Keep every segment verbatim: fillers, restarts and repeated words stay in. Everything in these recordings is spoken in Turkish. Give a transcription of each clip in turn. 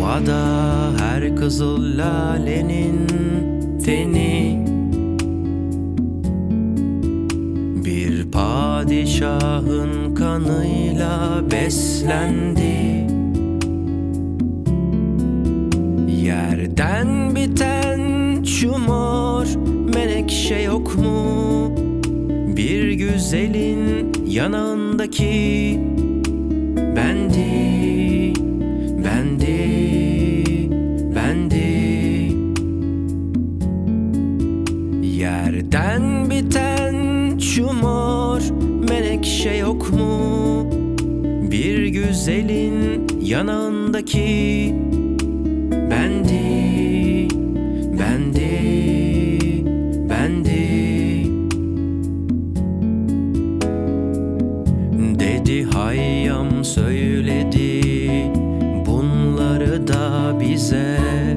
Havada her kızıl lalenin teni, bir padişahın kanıyla beslendi. Yerden biten şu mor menekşe yok mu? Bir güzelin yanağındaki bendi, bendi, bendi. Yerden biten şu mor menekşe yok mu? Bir güzelin yanağındaki bendi, bendi, bendi. Dedi Hayyam söyledi bunları da bize.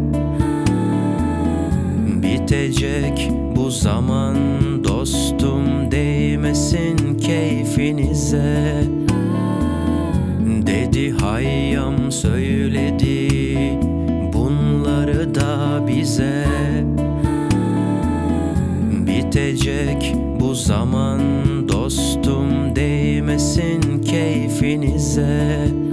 Bitecek bu zaman dostum, değmesin keyfinize. Dedi Hayyam söyledi bunları da bize. Bitecek bu zaman dostum, değmesin keyfinize.